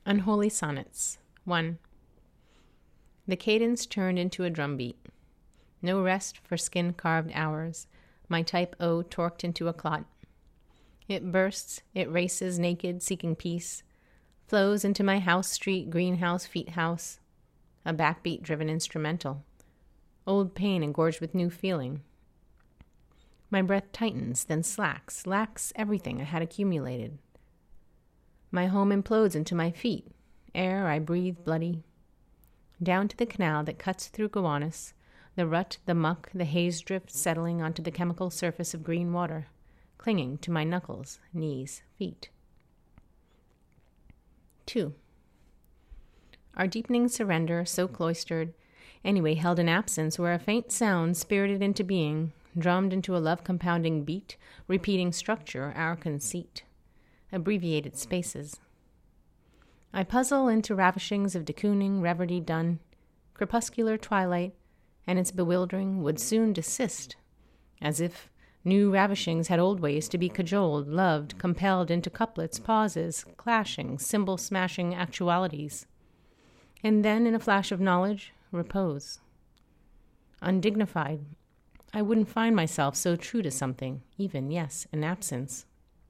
Unholy Sonnets. 1. The cadence turned into a drumbeat. No rest for skin-carved hours. My type O torqued into a clot. It bursts, it races naked, seeking peace. Flows into my house street, greenhouse, feet house. A backbeat-driven instrumental. Old pain engorged with new feeling. My breath tightens, then slacks, lacks everything I had accumulated. My home implodes into my feet. Air I breathe bloody. Down to the canal that cuts through Gowanus, the rut, the muck, the haze drift settling onto the chemical surface of green water, clinging to my knuckles, knees, feet. 2. Our deepening surrender, so cloistered, anyway held in absence where a faint sound spirited into being, drummed into a love-compounding beat, repeating structure, our conceit. Abbreviated spaces. I puzzle into ravishings of de Kooning, reverie done. Crepuscular twilight, and its bewildering would soon desist, as if new ravishings had old ways to be cajoled, loved, compelled into couplets, pauses, clashing, cymbal-smashing actualities. And then, in a flash of knowledge, repose. Undignified, I wouldn't find myself so true to something, even, yes, in absence.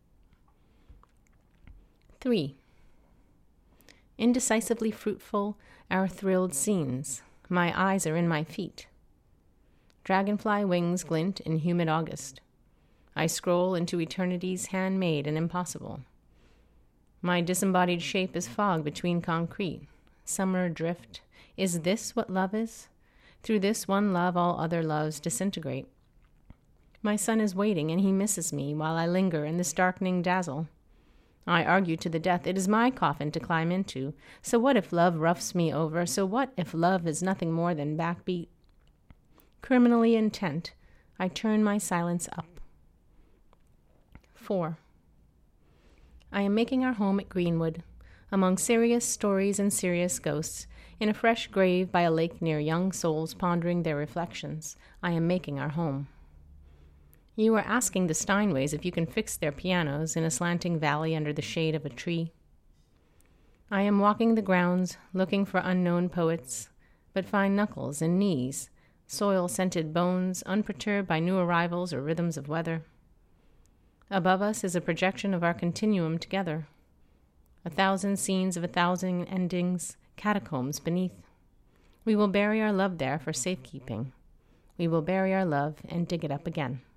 3. Indecisively fruitful, our thrilled scenes. My eyes are in my feet. Dragonfly wings glint in humid August. I scroll into eternities handmade and impossible. My disembodied shape is fog between concrete. Summer drift. Is this what love is? Through this one love all other loves disintegrate. My son is waiting and he misses me while I linger in this darkening dazzle. I argue to the death it is my coffin to climb into. So what if love roughs me over? So what if love is nothing more than backbeat? Criminally intent, I turn my silence up. 4. I am making our home at Greenwood, among serious stories and serious ghosts, in a fresh grave by a lake near young souls pondering their reflections. I am making our home. You are asking the Steinways if you can fix their pianos in a slanting valley under the shade of a tree. I am walking the grounds, looking for unknown poets, but find knuckles and knees, soil-scented bones, unperturbed by new arrivals or rhythms of weather. Above us is a projection of our continuum together. 1,000 scenes of 1,000 endings, catacombs beneath. We will bury our love there for safekeeping. We will bury our love and dig it up again.